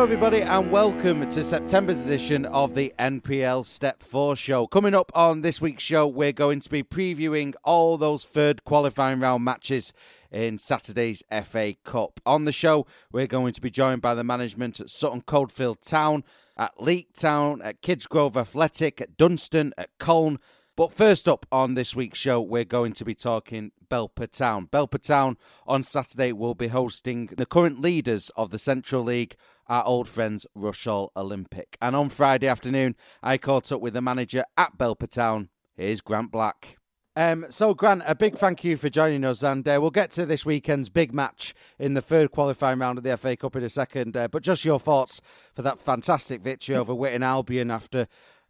Hello everybody and welcome to September's edition of the NPL Step 4 show. Coming up on this week's show, we're going to be previewing all those third qualifying round matches in Saturday's FA Cup. On the show, we're going to be joined by the management at Sutton Coldfield Town, at Leek Town, at Kidsgrove Athletic, at Dunstan, at Colne. But first up on this week's show, we're going to be talking Belper Town. Belper Town on Saturday will be hosting the current leaders of the Central League, our old friends Rushall Olympic. And on Friday afternoon, I caught up with the manager at Belper Town. Here's Grant Black. So Grant, a big thank you for joining us, and we'll get to this weekend's big match in the third qualifying round of the FA Cup in a second. But just your thoughts for that fantastic victory over Witton Albion after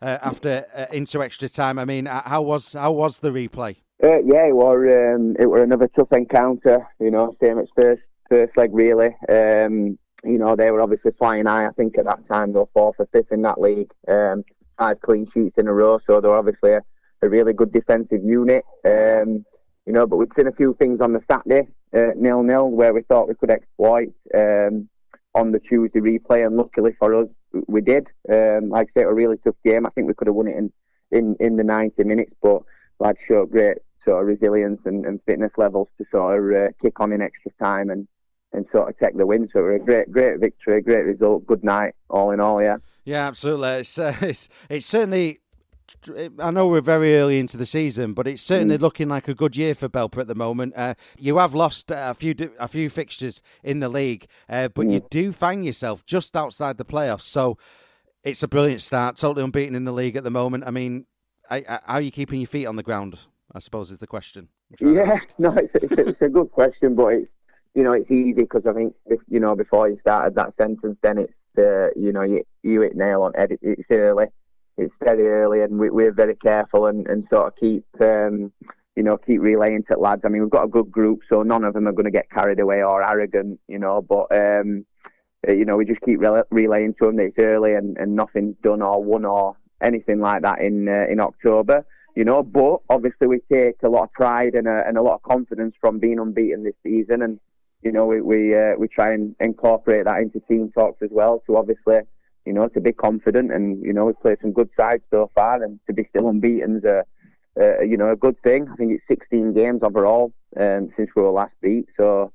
into extra time. I mean, how was the replay? Yeah, it were another tough encounter. You know, same as first leg really. You know, they were obviously flying high. I think at that time they were 4th or 5th in that league. 5 clean sheets in a row, so they were obviously a really good defensive unit. You know, but we'd seen a few things on the Saturday, 0-0, where we thought we could exploit on the Tuesday replay, and luckily for us, we did. Like I say, a really tough game. I think we could have won it in the 90 minutes, but lads showed great sort of resilience and fitness levels to sort of kick on in extra time and sort of take the win. So it was a great victory, great result, good night, all in all, yeah. Yeah, absolutely. It's certainly, I know we're very early into the season, but it's certainly looking like a good year for Belper at the moment. You have lost a few fixtures in the league, but you do find yourself just outside the playoffs. So it's a brilliant start, totally unbeaten in the league at the moment. I mean, how are you keeping your feet on the ground, I suppose is the question. Yeah, no, it's a good question, but it's easy because I think, before you started that sentence, then it's, you hit nail on head. It's early. It's very early, and we're very careful and sort of keep relaying to lads. I mean, we've got a good group, so none of them are going to get carried away or arrogant, but we just keep relaying to them that it's early and nothing's done or won or anything like that in October, But obviously we take a lot of pride and a lot of confidence from being unbeaten this season, and we try and incorporate that into team talks as well. So obviously, to be confident, and we've played some good sides so far, and to be still unbeaten is a good thing. I think it's 16 games overall since we were last beat. So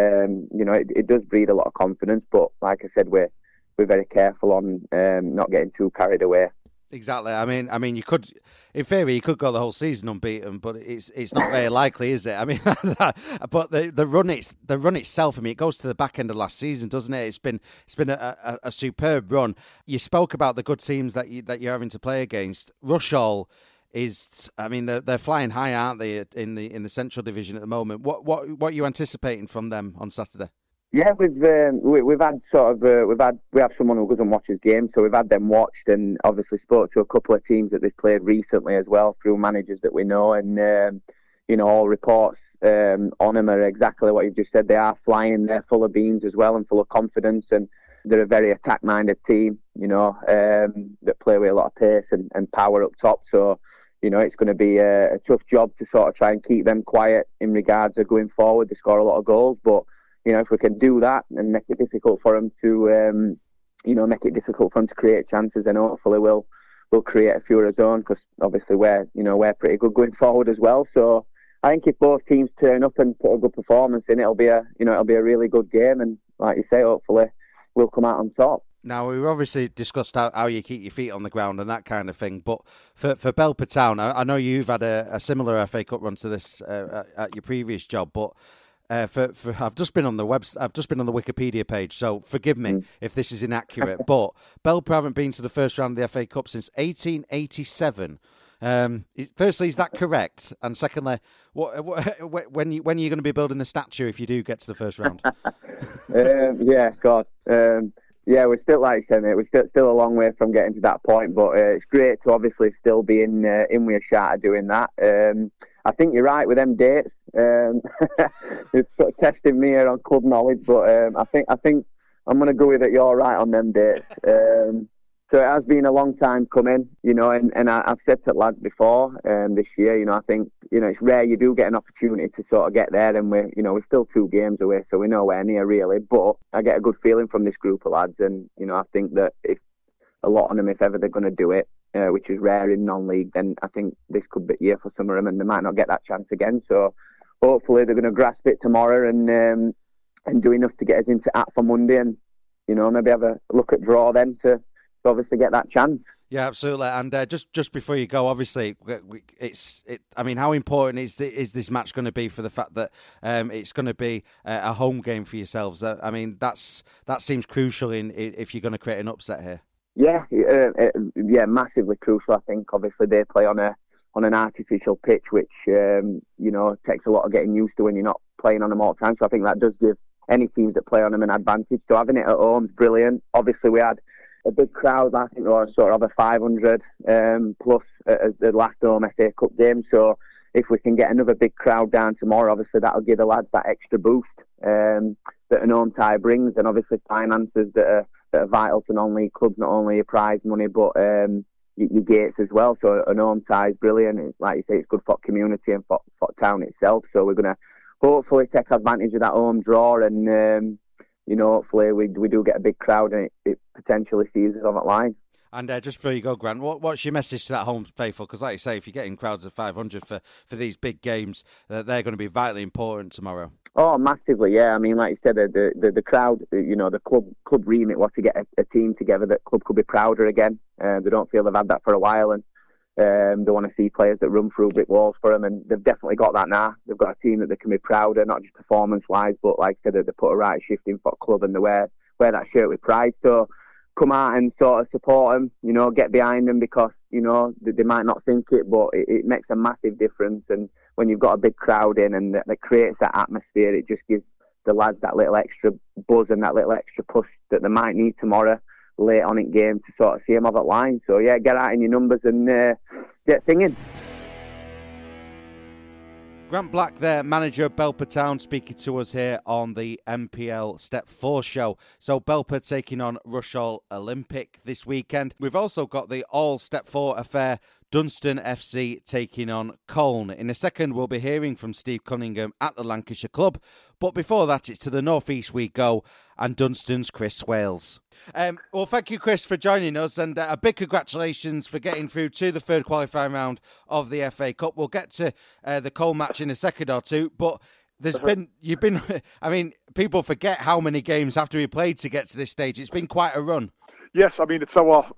it does breed a lot of confidence. But like I said, we're very careful on not getting too carried away. Exactly. I mean, you could, in theory, you could go the whole season unbeaten, but it's not very likely, is it? I mean, but the run itself. I mean, it goes to the back end of last season, doesn't it? It's been a superb run. You spoke about the good teams that you're having to play against. Rushall is, I mean, they're flying high, aren't they? In the Central Division at the moment. What are you anticipating from them on Saturday? Yeah, we've had we have someone who doesn't watch his game, so we've had them watched, and obviously spoke to a couple of teams that they've played recently as well through managers that we know, and all reports on them are exactly what you've just said. They are flying, they're full of beans as well and full of confidence, and they're a very attack-minded team, that play with a lot of pace and power up top. So it's going to be a tough job to sort of try and keep them quiet in regards of going forward. They score a lot of goals, but if we can do that and make it difficult for them to, create chances, then hopefully we'll create a few of our own, because obviously we're pretty good going forward as well. So I think if both teams turn up and put a good performance in, it'll be a really good game, and like you say, hopefully we'll come out on top. Now, we've obviously discussed how you keep your feet on the ground and that kind of thing, but for Belper Town, I know you've had a similar FA Cup run to this at your previous job, but I've just been on the Wikipedia page, so forgive me if this is inaccurate, but Belper haven't been to the first round of the FA Cup since 1887. Firstly, is that correct? And secondly, when are you going to be building the statue if you do get to the first round? We're still, like I said, mate, we're still a long way from getting to that point, but it's great to obviously still be in with a shot at doing that. I think you're right with them dates. It's sort of testing me here on club knowledge, but I think I'm going to go with it. You're right on them dates. So it has been a long time coming, and I've said to lads before this year, I think, it's rare you do get an opportunity to sort of get there, and we're still 2 games away, so we're nowhere near really, but I get a good feeling from this group of lads, and, I think that if a lot of them, if ever they're going to do it, which is rare in non-league, then I think this could be a year for some of them, and they might not get that chance again, so hopefully they're going to grasp it tomorrow and do enough to get us into at for Monday, and, maybe have a look at draw then to obviously get that chance. Yeah, absolutely. And just before you go, obviously, I mean, how important is this match going to be for the fact that it's going to be a home game for yourselves? I mean, that seems crucial if you're going to create an upset here. Yeah, massively crucial. I think obviously they play on an artificial pitch, which takes a lot of getting used to when you're not playing on them all the time. So I think that does give any teams that play on them an advantage. So having it at home is brilliant. Obviously, we had a big crowd. I think there was sort of a 500 plus at the last home FA Cup game. So if we can get another big crowd down tomorrow, obviously that'll give the lads that extra boost that an home tie brings, and obviously finances that are vital to non-league clubs, not only your prize money but your gates as well. So an home tie is brilliant. It's, like you say, it's good for community and for town itself. So we're going to hopefully take advantage of that home draw, and hopefully we do get a big crowd and it potentially sees us on that line. And just before you go, Grant, what's your message to that home faithful? Because like you say, if you're getting crowds of 500 for these big games, they're going to be vitally important tomorrow. Oh, massively, yeah. I mean, like you said, the crowd, the club remit was to get a team together that club could be prouder again. They don't feel they've had that for a while, and they want to see players that run through brick walls for them, and they've definitely got that now. They've got a team that they can be prouder, not just performance-wise, but like I said, they put a right shift in for the club and they wear that shirt with pride. So come out and sort of support them, get behind them, because, they might not think it, but it makes a massive difference. And when you've got a big crowd in and that creates that atmosphere, it just gives the lads that little extra buzz and that little extra push that they might need tomorrow late on in game to sort of see them over that line. So yeah, get out in your numbers and get singing. Grant Black there, manager of Belper Town, speaking to us here on the NPL Step 4 show. So Belper taking on Rushall Olympic this weekend. We've also got the All Step 4 affair, Dunstan FC taking on Colne. In a second, we'll be hearing from Steve Cunningham at the Lancashire club. But before that, it's to the North East we go, and Dunstan's Chris Swales. Well, thank you, Chris, for joining us, and a big congratulations for getting through to the third qualifying round of the FA Cup. We'll get to the Colne match in a second or two, but I mean, people forget how many games have to be played to get to this stage. It's been quite a run. Yes, I mean, it's our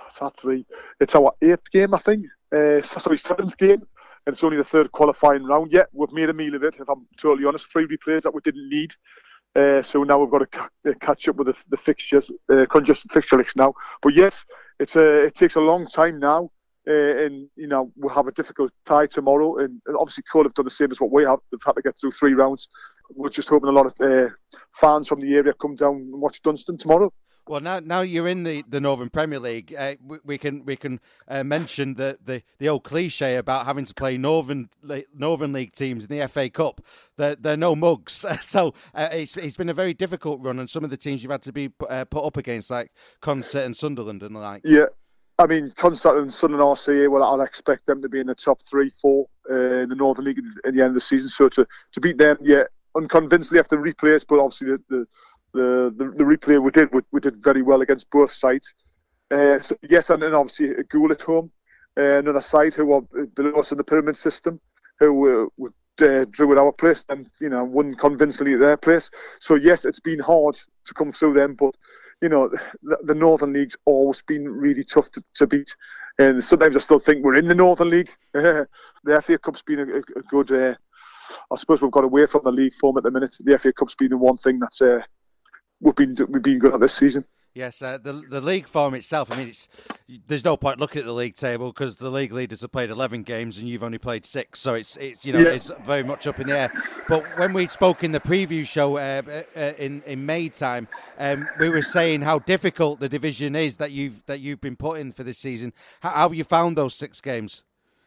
8th game, I think. Sorry, 7th game. And it's only the third qualifying round. Yet we've made a meal of it, if I'm totally honest. 3 replays that we didn't need. So now we've got to catch up with the fixtures, congested fixture list now. But yes, it takes a long time now. And, we'll have a difficult tie tomorrow. And obviously, Cole have done the same as what we have. They've had to get through 3 rounds. We're just hoping a lot of fans from the area come down and watch Dunstan tomorrow. Well, now you're in the Northern Premier League, we can mention the old cliche about having to play Northern League teams in the FA Cup. They're no mugs, so it's been a very difficult run, and some of the teams you've had to be put up against, like Consett and Sunderland and the like. Yeah, I mean, Consett and Sunderland RCA, well, I'll expect them to be in the top 3-4 in the Northern League at the end of the season. So to beat them, yeah, unconvincingly after replays, but obviously the replay we did very well against both sides. So yes, and then obviously a Gould at home, another side who are below us in the pyramid system, who drew at our place and won convincingly at their place. So yes, it's been hard to come through them, but the Northern League's always been really tough to beat. And sometimes I still think we're in the Northern League. The FA Cup's been a good. I suppose we've got away from the league form at the minute. The FA Cup's been the one thing that's. We've been good at this season. Yes, the league form itself, I mean, there's no point looking at the league table because the league leaders have played 11 games and you've only played 6, so it's very much up in the air. But when we spoke in the preview show in May time, we were saying how difficult the division is that you've been put in for this season. How have you found those 6 games?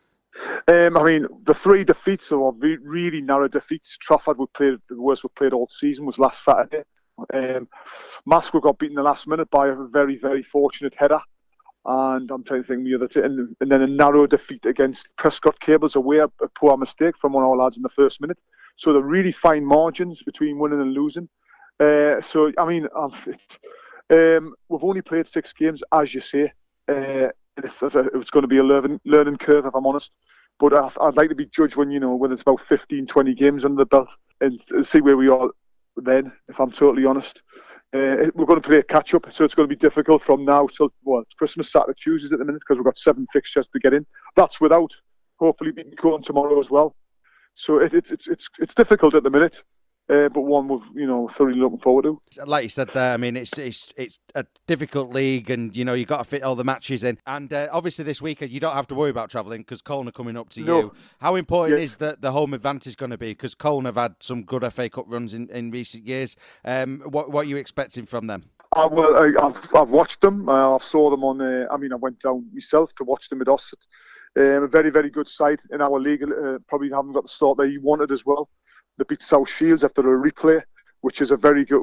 I mean, the 3 defeats, or really narrow defeats. Trafford, the worst we played all season was last Saturday. Masco got beaten the last minute by a very, very fortunate header. and I'm trying to think the other two, and then a narrow defeat against Prescott Cables away, a poor mistake from one of our lads in the first minute. So they're really fine margins between winning and losing. So I mean, we've only played 6 games, as you say. It's going to be a learning curve, if I'm honest. But I'd like to be judged when it's about 15, 20 games under the belt and see where we are then, if I'm totally honest. We're going to play a catch-up, so it's going to be difficult from now till it's Christmas, Saturday, Tuesdays at the minute, because we've got 7 fixtures to get in. That's without hopefully beating Cone tomorrow as well. So it's difficult at the minute. But one we've thoroughly looking forward to. Like you said there, I mean, it's a difficult league, and you've got to fit all the matches in. And obviously this weekend you don't have to worry about travelling because Colne are coming up to you. How important is the home advantage going to be? Because Colne have had some good FA Cup runs in recent years. What are you expecting from them? I've watched them. I saw them on. I went down myself to watch them at Ossett. A very, very good side in our league. Probably haven't got the start that you wanted as well. They beat South Shields after a replay, which is a very good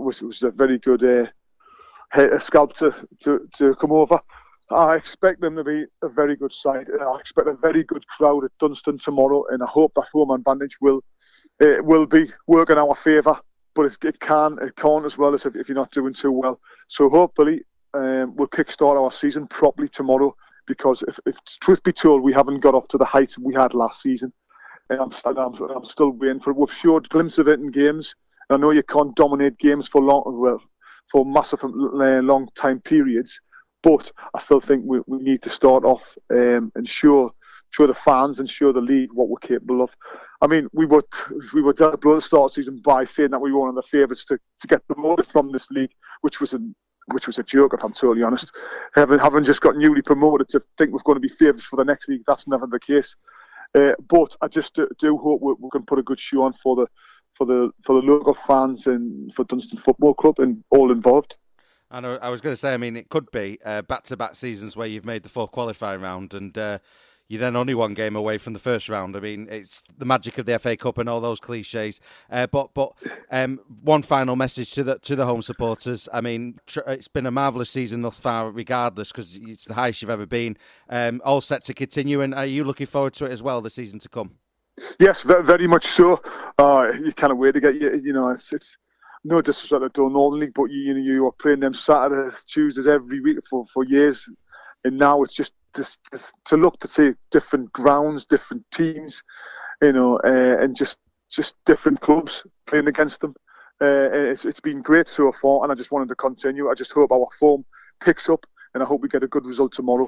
scalp to come over. I expect them to be a very good side. I expect a very good crowd at Dunstan tomorrow, and I hope that home advantage will be working our favour. But it can't as well as if you're not doing too well. So hopefully we'll kickstart our season properly tomorrow, because if truth be told, we haven't got off to the heights we had last season. And I'm still waiting for it. We've showed a glimpse of it in games. I know you can't dominate games for massive long time periods, but I still think we need to start off and show the fans and show the league what we're capable of. I mean, we were dead below the start of the season by saying that we were one of the favourites to get promoted from this league, which was a joke, if I'm totally honest. Having just got newly promoted, to think we're going to be favourites for the next league, that's never the case. But I just do hope we can put a good show on for the local fans and for Dunstan Football Club and all involved. And I was going to say, I mean, it could be back-to-back seasons where you've made the 4th qualifying round and you're then only 1 game away from the first round. I mean, it's the magic of the FA Cup and all those cliches. But one final message to the home supporters. I mean, it's been a marvellous season thus far, regardless, because it's the highest you've ever been. All set to continue, and are you looking forward to it as well, the season to come? Yes, very much so. You can't wait to get it's no disrespect to the Northern League, but you are playing them Saturdays, Tuesdays every week for years, and now it's just to look to see different grounds, different teams, and just different clubs playing against them. It's been great so far, and I just wanted to continue. I just hope our form picks up, and I hope we get a good result tomorrow.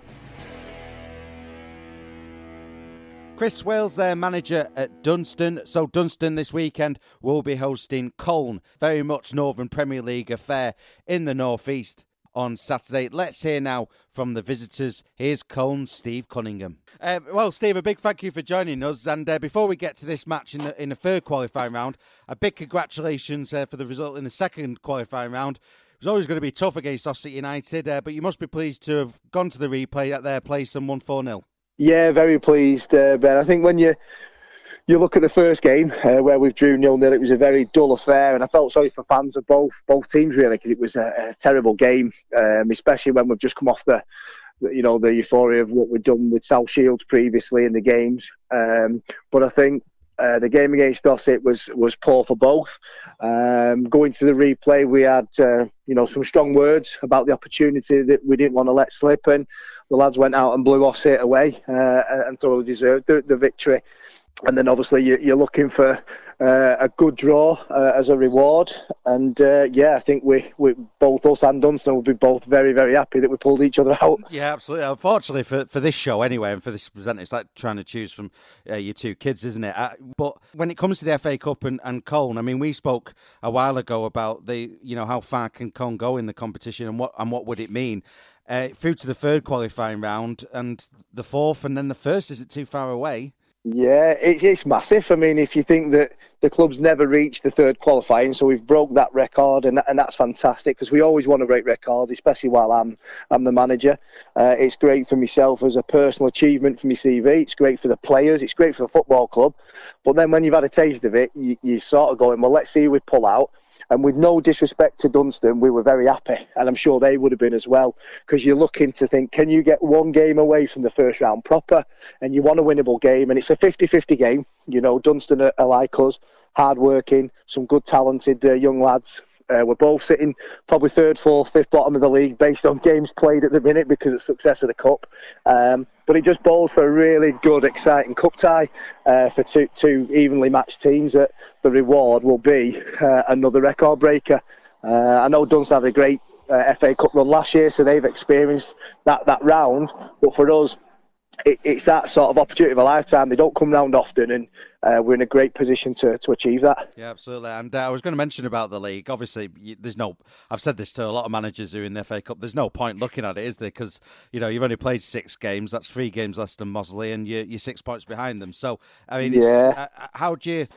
Chris Swales, their manager at Dunstan. So Dunstan this weekend will be hosting Colne, very much Northern Premier League affair in the North East on Saturday. Let's hear now from the visitors. Here's Colne's Steve Cunningham. Well, Steve, a big thank you for joining us. And before we get to this match in the 3rd qualifying round, a big congratulations for the result in the 2nd qualifying round. It was always going to be tough against Ossett United, but you must be pleased to have gone to the replay at their place and won 4-0. Yeah, very pleased, Ben. I think when you look at the first game where we drew 0-0, it was a very dull affair, and I felt sorry for fans of both teams really, because it was a terrible game, especially when we've just come off the euphoria of what we'd done with South Shields previously in the games. But I think the game against Ossett was poor for both. Going to the replay, we had some strong words about the opportunity that we didn't want to let slip, and the lads went out and blew Ossett away and thoroughly deserved the victory. And then obviously you're looking for a good draw as a reward. And I think we both us and Dunstan will be both very, very happy that we pulled each other out. Yeah, absolutely. Unfortunately for this show anyway, and for this presenter, it's like trying to choose from your 2 kids, isn't it? But when it comes to the FA Cup and Colne, I mean, we spoke a while ago about how far can Colne go in the competition and what would it mean. Through to the 3rd qualifying round and the 4th and then the 1st, is it too far away? Yeah, it's massive. I mean, if you think that the club's never reached the 3rd qualifying, so we've broke that record, and that's fantastic, because we always want a great record, especially while I'm the manager. It's great for myself as a personal achievement for my CV. It's great for the players. It's great for the football club. But then when you've had a taste of it, you sort of going, well, let's see if we pull out. And with no disrespect to Dunstan, we were very happy, and I'm sure they would have been as well, because you're looking to think, can you get one game away from the first round proper, and you want a winnable game, and it's a 50-50 game. You know, Dunstan are like us, hard-working, some good talented young lads. We're both sitting probably third, fourth, fifth bottom of the league based on games played at the minute because of the success of the Cup. But it just bodes for a really good, exciting Cup tie for two evenly matched teams. That the reward will be another record breaker. I know Dunstan had a great FA Cup run last year, so they've experienced that round. But for us, it's that sort of opportunity of a lifetime. They don't come round often, and we're in a great position to achieve that. Yeah, absolutely. And I was going to mention about the league. Obviously, I've said this to a lot of managers who are in the FA Cup, there's no point looking at it, is there? Because, you know, you've only played 6 games. That's 3 games less than Mosley, and you're 6 points behind them. So, I mean, how do you...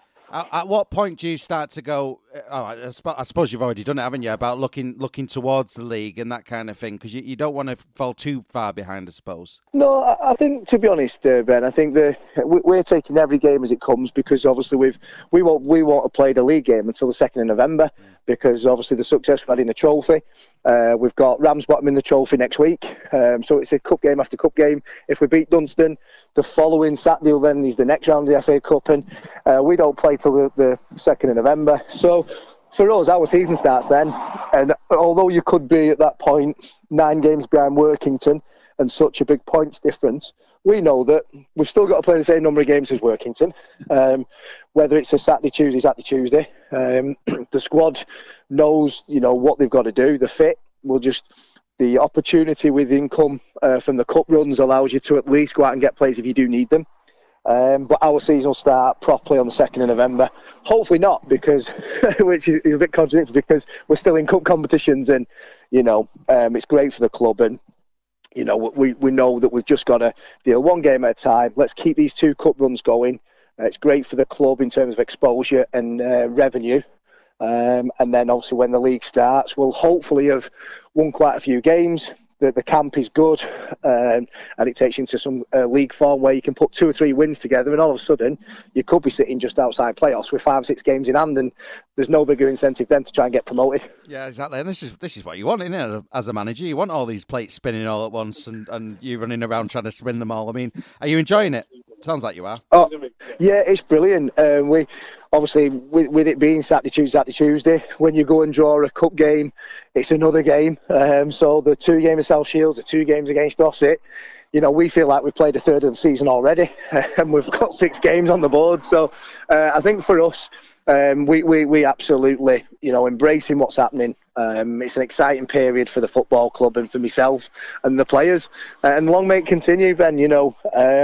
At what point do you start to go, I suppose you've already done it, haven't you, about looking towards the league and that kind of thing, because you don't want to fall too far behind, I suppose? No, I think, to be honest, Ben, I think we're taking every game as it comes, because obviously we won't have played a league game until the 2nd of November, because obviously the success we've had in the trophy. We've got Ramsbottom in the trophy next week, so it's a cup game after cup game. If we beat Dunstan, the following Saturday then is the next round of the FA Cup, and we don't play till the 2nd of November. So for us, our season starts then, and although you could be at that point 9 games behind Workington and such a big points difference, we know that we've still got to play the same number of games as Workington, whether it's a Saturday, Tuesday. The squad knows, you know, what they've got to do. The fit will just... The opportunity with income from the cup runs allows you to at least go out and get players if you do need them. But our season will start properly on the 2nd of November. Hopefully not, because which is a bit contradictory, because we're still in cup competitions, and, you know, it's great for the club. And, you know, we know that we've just got to deal one game at a time. Let's keep these 2 cup runs going. It's great for the club in terms of exposure and revenue. And then obviously when the league starts, we'll hopefully have won quite a few games. The camp is good, and it takes you into some league form where you can put 2 or 3 wins together, and all of a sudden you could be sitting just outside playoffs with 5 or 6 games in hand, and there's no bigger incentive then to try and get promoted. Yeah, exactly. And this is what you want, isn't it? As a manager, you want all these plates spinning all at once, and you running around trying to spin them all. I mean, are you enjoying it? Sounds like you are. Oh, yeah, it's brilliant. We obviously, with it being Saturday, Tuesday, when you go and draw a cup game, it's another game. So the 2 games of South Shields, the 2 games against Dorset, you know, we feel like we've played a third of the season already, and we've got 6 games on the board. So I think for us, we absolutely, you know, embracing what's happening. It's an exciting period for the football club and for myself and the players. And long may it continue, Ben. You know,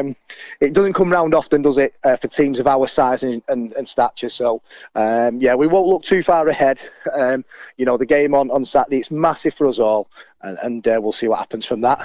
it doesn't come round often, does it, for teams of our size and stature? So, yeah, we won't look too far ahead. You know, the game on Saturday, it's massive for us all, and we'll see what happens from that.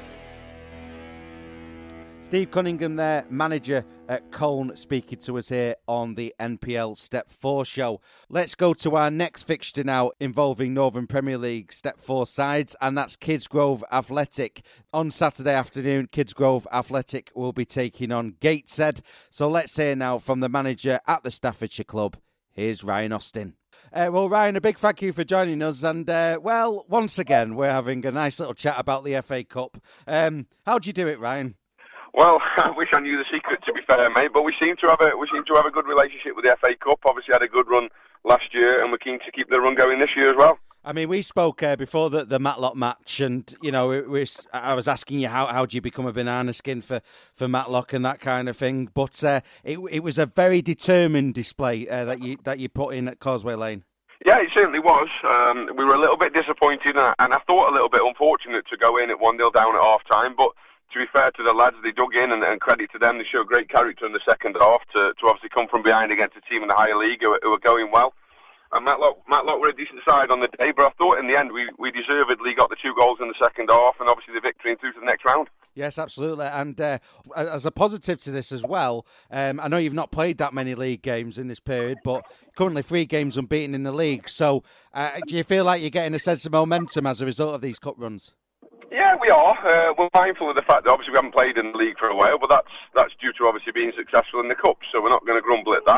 Steve Cunningham there, manager at Colne, speaking to us here on the NPL Step 4 show. Let's go to our next fixture now, involving Northern Premier League Step 4 sides, and that's Kidsgrove Athletic. On Saturday afternoon, Kidsgrove Athletic will be taking on Gateshead. So let's hear now from the manager at the Staffordshire club. Here's Ryan Austin. Well, Ryan, a big thank you for joining us. And, well, once again, we're having a nice little chat about the FA Cup. How'd you do it, Ryan? Well, I wish I knew the secret, to be fair, mate. But we seem to have a good relationship with the FA Cup. Obviously, had a good run last year, and we're keen to keep the run going this year as well. I mean, we spoke before the Matlock match, and you know, I was asking you how do you become a banana skin for Matlock and that kind of thing. But it was a very determined display that you put in at Causeway Lane. Yeah, it certainly was. We were a little bit disappointed, and I thought a little bit unfortunate to go in at 1-0 down at half time, but. To be fair to the lads, they dug in, and credit to them. They showed great character in the second half to obviously come from behind against a team in the higher league who were going well. And Matlock were a decent side on the day, but I thought in the end we deservedly got the 2 goals in the second half, and obviously the victory and through to the next round. Yes, absolutely. And as a positive to this as well, I know you've not played that many league games in this period, but currently 3 games unbeaten in the league. So do you feel like you're getting a sense of momentum as a result of these cup runs? Yeah, we are. We're mindful of the fact that obviously we haven't played in the league for a while, but that's due to obviously being successful in the Cup, so we're not going to grumble at that.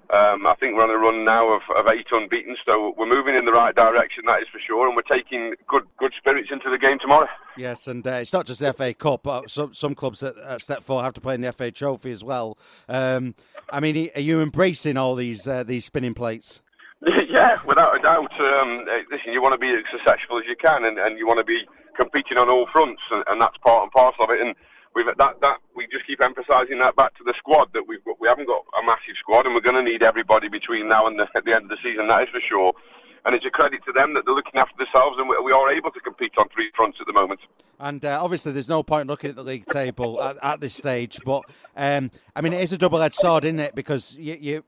I think we're on a run now of 8 unbeaten, so we're moving in the right direction, that is for sure, and we're taking good spirits into the game tomorrow. Yes, and it's not just the FA Cup, but some clubs at Step 4 have to play in the FA Trophy as well. I mean, are you embracing all these spinning plates? Yeah, without a doubt. Listen, you want to be as successful as you can, and you want to be competing on all fronts, and that's part and parcel of it. And we just keep emphasising that back to the squad, that we haven't got a massive squad, and we're going to need everybody between now and at the end of the season, that is for sure. And it's a credit to them that they're looking after themselves, and we are able to compete on 3 fronts at the moment. And obviously, there's no point looking at the league table at this stage. But I mean, it is a double-edged sword, isn't it? Because you're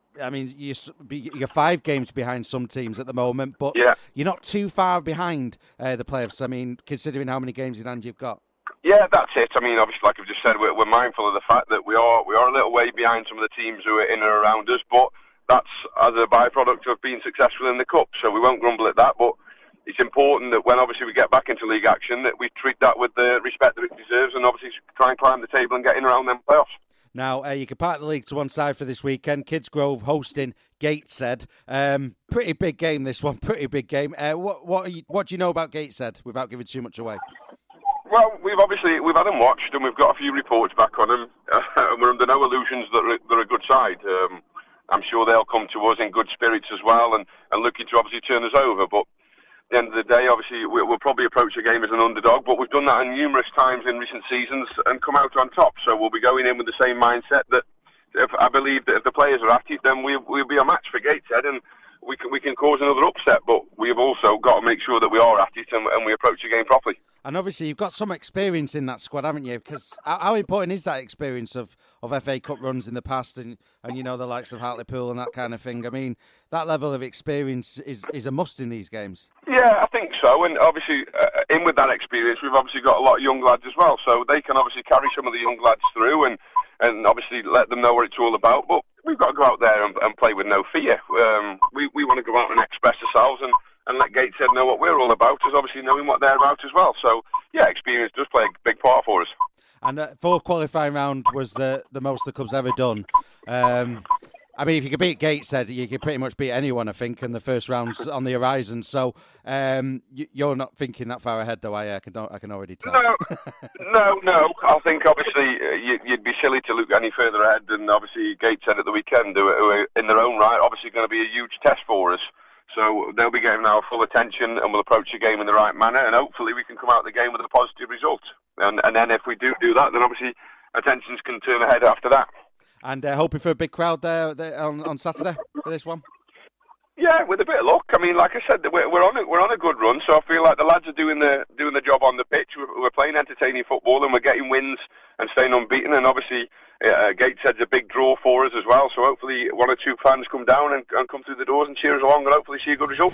5 games behind some teams at the moment, but you're not too far behind the playoffs. I mean, considering how many games in hand you've got. Yeah, that's it. I mean, obviously, like I've just said, we're mindful of the fact that we are a little way behind some of the teams who are in and around us, but that's as a byproduct of being successful in the Cup, so we won't grumble at that. But it's important that when obviously we get back into league action, that we treat that with the respect that it deserves, and obviously try and climb the table and get in around them playoffs. Now, you can park the league to one side for this weekend. Kidsgrove hosting Gateshead. Pretty big game, this one. Pretty big game. What do you know about Gateshead, without giving too much away? Well, we've had them watched, and we've got a few reports back on them, and we're under no illusions that they're a good side. I'm sure they'll come to us in good spirits as well, and looking to obviously turn us over. But at the end of the day, obviously, we'll probably approach a game as an underdog, but we've done that numerous times in recent seasons and come out on top. So we'll be going in with the same mindset that I believe that if the players are at it, then we'll be a match for Gateshead, and we can cause another upset. But we've also got to make sure that we are at it and we approach the game properly. And obviously, you've got some experience in that squad, haven't you? Because how important is that experience of FA Cup runs in the past and you know, the likes of Hartlepool and that kind of thing? I mean, that level of experience is a must in these games. Yeah, I think so. And obviously, in with that experience, we've obviously got a lot of young lads as well. So they can obviously carry some of the young lads through and obviously let them know what it's all about. But we've got to go out there and play with no fear. We want to go out and express ourselves and let Gateshead know what we're all about, is obviously knowing what they're about as well. So, yeah, experience does play a big part for us. And 4 qualifying round was the most the club's ever done. I mean, if you could beat Gateshead, you could pretty much beat anyone, I think, and the first round's on the horizon. So you're not thinking that far ahead, though, I can already tell. No. I think, obviously, you'd be silly to look any further ahead than, obviously, Gateshead at the weekend, who are in their own right, obviously going to be a huge test for us. So they'll be getting our full attention, and we'll approach the game in the right manner, and hopefully we can come out of the game with a positive result. And then if we do that, then obviously attentions can turn ahead after that. And hoping for a big crowd there on Saturday for this one? Yeah, with a bit of luck. I mean, like I said, we're on a good run, so I feel like the lads are doing the job on the pitch. We're playing entertaining football, and we're getting wins and staying unbeaten, and obviously Gateshead's a big draw for us as well, so hopefully 1 or 2 fans come down and come through the doors and cheer us along and hopefully see a good result.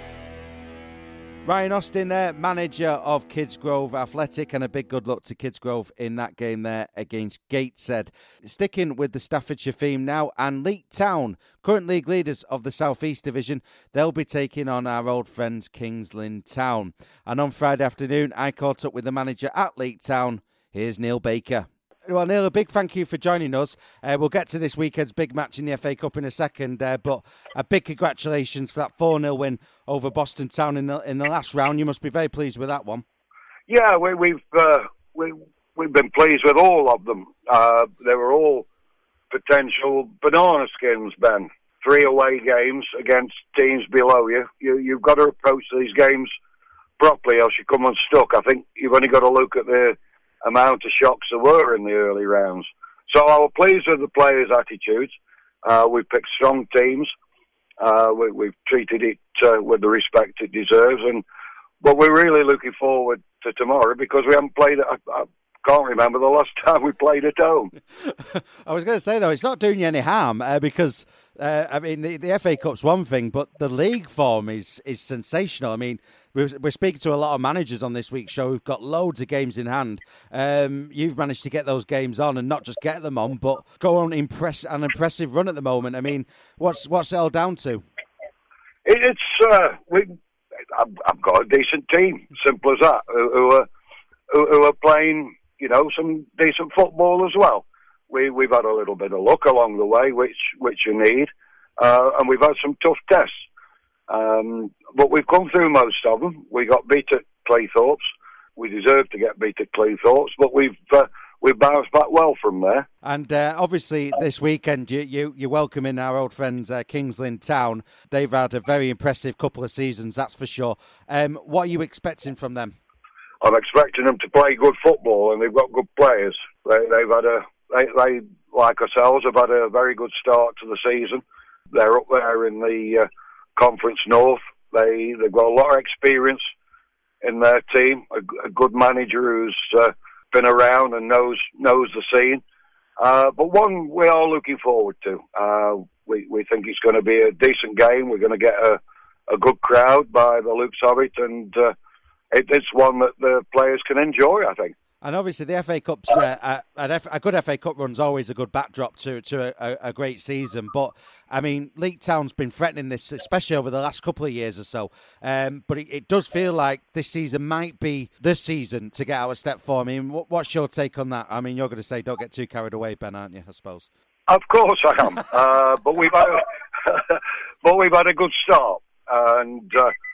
Ryan Austin there, manager of Kidsgrove Athletic, and a big good luck to Kidsgrove in that game there against Gateshead. Sticking with the Staffordshire theme now, and Leek Town, current league leaders of the South East Division, they'll be taking on our old friends Kings Lynn Town. And on Friday afternoon, I caught up with the manager at Leek Town. Here's Neil Baker. Well, Neil, a big thank you for joining us. We'll get to this weekend's big match in the FA Cup in a second, but a big congratulations for that 4-0 win over Boston Town in the last round. You must be very pleased with that one. Yeah, we've been pleased with all of them. They were all potential banana skins, Ben. 3 away games against teams below you. You've got to approach these games properly, else you come unstuck. I think you've only got to look at the amount of shocks there were in the early rounds. So I was pleased with the players' attitudes. We've picked strong teams. We've treated it with the respect it deserves. But we're really looking forward to tomorrow because we haven't played it. I can't remember the last time we played at home. I was going to say, though, it's not doing you any harm because, I mean, the FA Cup's one thing, but the league form is sensational. I mean, we're speaking to a lot of managers on this week's show who've got loads of games in hand. You've managed to get those games on and not just get them on, but go on an impressive run at the moment. I mean, what's it all down to? I've got a decent team, simple as that, who are playing, you know, some decent football as well. We've had a little bit of luck along the way, which you need. and we've had some tough tests. But we've come through most of them. We got beat at Cleethorpes. We deserved to get beat at Cleethorpes, but we've bounced back well from there. And obviously this weekend you're welcoming our old friends Kings Lynn Town. They've had a very impressive couple of seasons, that's for sure. What are you expecting from them? I'm expecting them to play good football, and they've got good players. They like ourselves, have had a very good start to the season. They're up there in the Conference North. They've got a lot of experience in their team. A good manager who's been around and knows the scene. But one we are looking forward to. We think it's going to be a decent game. We're going to get a good crowd by the looks of it, and it's one that the players can enjoy, I think. And obviously the FA Cup's a good FA Cup run's always a good backdrop to a great season. But I mean, Leek Town's been threatening this, especially over the last couple of years or so. But it does feel like this season might be the season to get out of step 4. I mean, what's your take on that? I mean, you're going to say don't get too carried away, Ben, aren't you? I suppose. Of course I am. But we've had a good start, and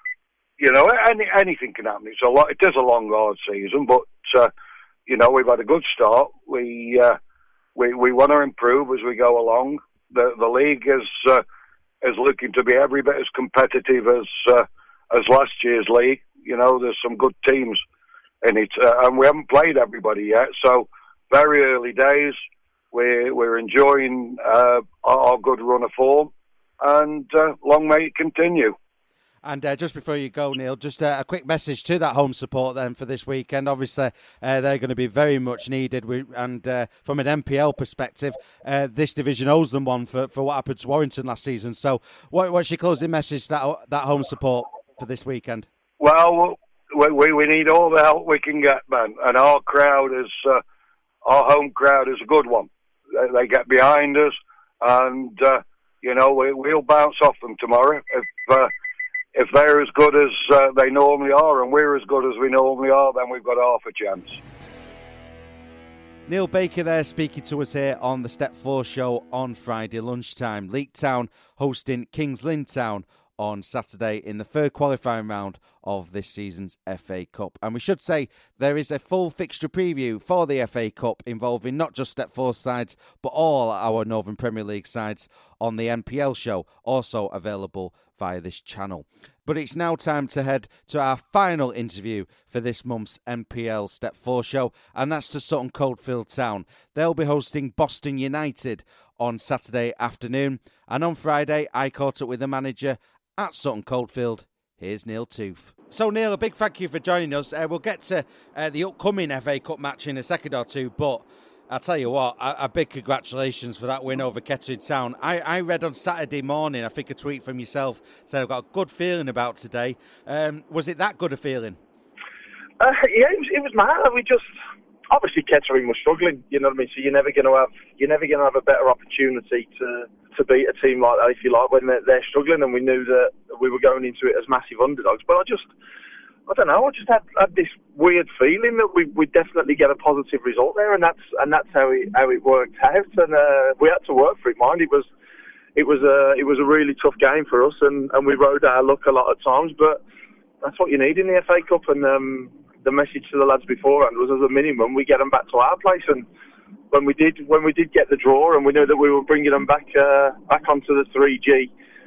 anything can happen. It is a long, hard season, but. We've had a good start. We want to improve as we go along. The league is looking to be every bit as competitive as last year's league. There's some good teams in it, and we haven't played everybody yet. So very early days. We're enjoying our good run of form, and long may it continue. And just before you go, Neil, just a quick message to that home support then for this weekend. Obviously, they're going to be very much needed. And from an NPL perspective, this division owes them one for what happened to Warrington last season. So what's your closing message to that home support for this weekend? Well, we need all the help we can get, man. And our home crowd is a good one. They get behind us, and, we'll bounce off them tomorrow. If they're as good as they normally are and we're as good as we normally are, then we've got half a chance. Neil Baker there speaking to us here on the Step 4 show on Friday lunchtime. Leek Town hosting Kings Lynn Town on Saturday in the third qualifying round of this season's FA Cup. And we should say there is a full fixture preview for the FA Cup involving not just Step 4 sides but all our Northern Premier League sides on the NPL show, also available via this channel. But it's now time to head to our final interview for this month's NPL Step 4 show, and that's to Sutton Coldfield Town. They'll be hosting Boston United on Saturday afternoon, and on Friday I caught up with the manager at Sutton Coldfield. Here's Neil Tooth. So Neil, a big thank you for joining us. We'll get to the upcoming FA Cup match in a second or two, but I'll tell you what, a big congratulations for that win over Kettering Town. I read on Saturday morning, I think a tweet from yourself said I've got a good feeling about today. Was it that good a feeling? Yeah, it was mad. We just obviously Kettering was struggling. You know what I mean. So you're never going to have a better opportunity to beat a team like that, if you like, when they're struggling. And we knew that we were going into it as massive underdogs. But I don't know. I just had this weird feeling that we definitely get a positive result there, and that's how it worked out. And we had to work for it. Mind, it was a really tough game for us, and we rode our luck a lot of times. But that's what you need in the FA Cup. And the message to the lads beforehand was, as a minimum, we get them back to our place. And when we did get the draw, and we knew that we were bringing them back onto the 3G.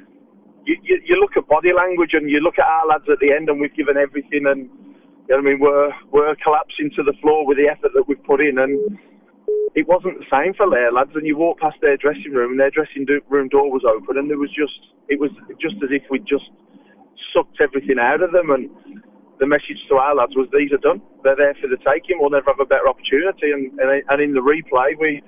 You look at body language and you look at our lads at the end, and we've given everything, and you know what I mean, we're collapsing to the floor with the effort that we've put in, and it wasn't the same for their lads. And you walk past their dressing room, and their dressing room door was open, and it was just as if we'd just sucked everything out of them. And the message to our lads was, these are done. They're there for the taking. We'll never have a better opportunity. And in the replay, we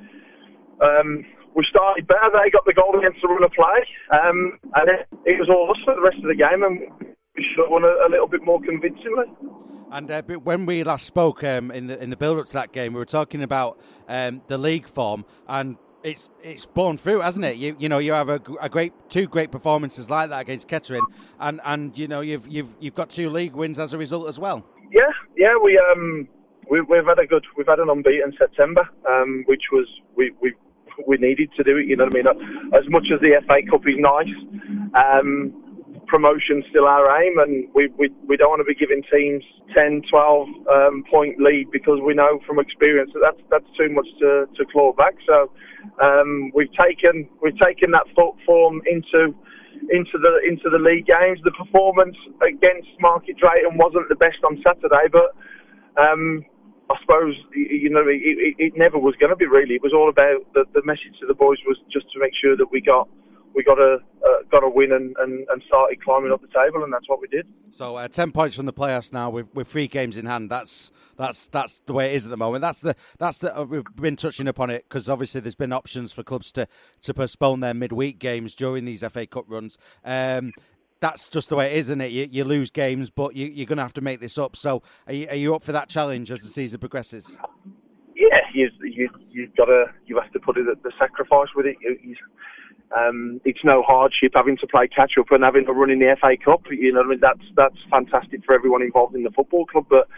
started better. They got the goal against the run of play. And it was all us for the rest of the game, and we should have won a little bit more convincingly. And when we last spoke in the build-up to that game, we were talking about the league form, and it's borne through, hasn't it? You know, you have two great performances like that against Kettering, and you know you've got 2 league wins as a result as well. Yeah, we've had an unbeaten September, which was we we needed to do it. You know what I mean? As much as the FA Cup is nice, promotion's still our aim, and we don't want to be giving teams 10, 12 point lead, because we know from experience that that's too much to claw back. So we've taken that form into the league games. The performance against Market Drayton wasn't the best on Saturday, but I suppose, you know, it never was going to be really. It was all about the message to the boys was just to make sure that we got a win and started climbing up the table, and that's what we did. So 10 points from the playoffs now with 3 games in hand. That's the way it is at the moment. We've been touching upon it because obviously there's been options for clubs to postpone their midweek games during these FA Cup runs. That's just the way it is, isn't it? You lose games, but you're going to have to make this up. So are you up for that challenge as the season progresses? Yeah, you have to put it at the sacrifice with it. It's no hardship having to play catch up and having to run in the FA Cup. You know what I mean? That's fantastic for everyone involved in the football club. But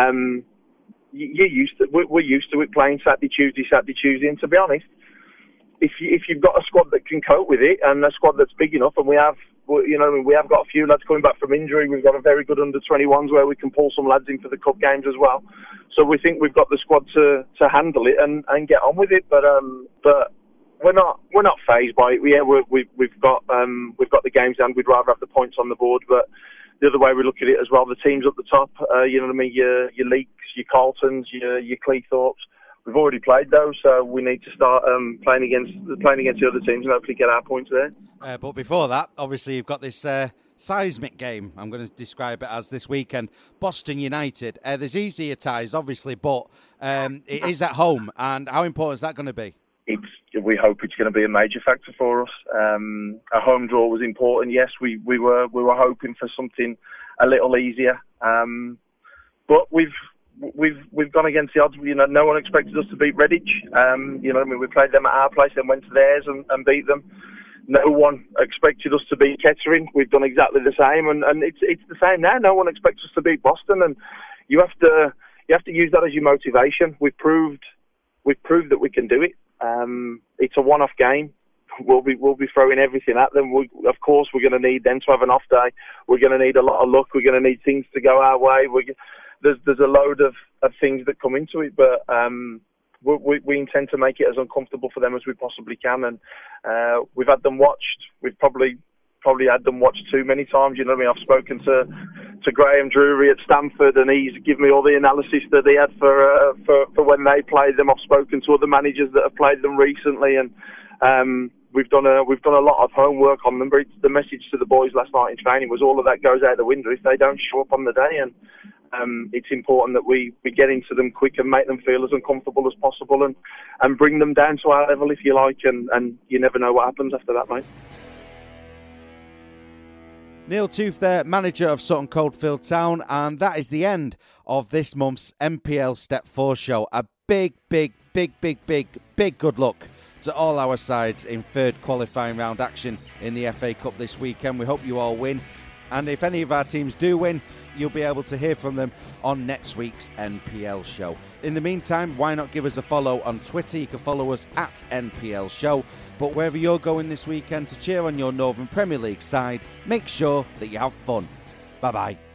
we're used to it playing Saturday, Tuesday. And to be honest, if you've got a squad that can cope with it and a squad that's big enough, and we have got a few lads coming back from injury. We've got a very good under-21s where we can pull some lads in for the cup games as well. So we think we've got the squad to handle it and get on with it. But we're not fazed by it. Yeah, we've got the games and we'd rather have the points on the board. But the other way we look at it as well, the teams up the top, you know what I mean, your Leeks, your Carltons, your Cleethorpes, we've already played those, so we need to start playing against the other teams and hopefully get our points there. But before that, obviously you've got this seismic game, I'm going to describe it as, this weekend, Boston United. There's easier ties, obviously, but it is at home, and how important is that going to be? We hope it's going to be a major factor for us. A home draw was important. Yes, we were hoping for something a little easier, but we've gone against the odds. You know, no one expected us to beat Redditch. You know, I mean, we played them at our place, then went to theirs and beat them. No one expected us to beat Kettering. We've done exactly the same, and it's the same now. No one expects us to beat Boston, and you have to use that as your motivation. We've proved that we can do it. It's a one-off game. We'll be throwing everything at them. Of course, we're going to need them to have an off day. We're going to need a lot of luck. We're going to need things to go our way. There's a load of things that come into it, but we intend to make it as uncomfortable for them as we possibly can. And we've had them watched. We've probably had them watched too many times. You know what I mean? I've spoken to Graham Drury at Stamford, and he's given me all the analysis that he had for when they played them. I've spoken to other managers that have played them recently, and we've done a lot of homework on them. But the message to the boys last night in training was all of that goes out the window if they don't show up on the day, and it's important that we get into them quick and make them feel as uncomfortable as possible and bring them down to our level, if you like, and you never know what happens after that, mate. Neil Tooth there, manager of Sutton Coldfield Town, and that is the end of this month's NPL Step 4 show. A big good luck to all our sides in third qualifying round action in the FA Cup this weekend. We hope you all win, and if any of our teams do win, you'll be able to hear from them on next week's NPL show. In the meantime, why not give us a follow on Twitter? You can follow us at NPL show. But wherever you're going this weekend to cheer on your Northern Premier League side, make sure that you have fun. Bye-bye.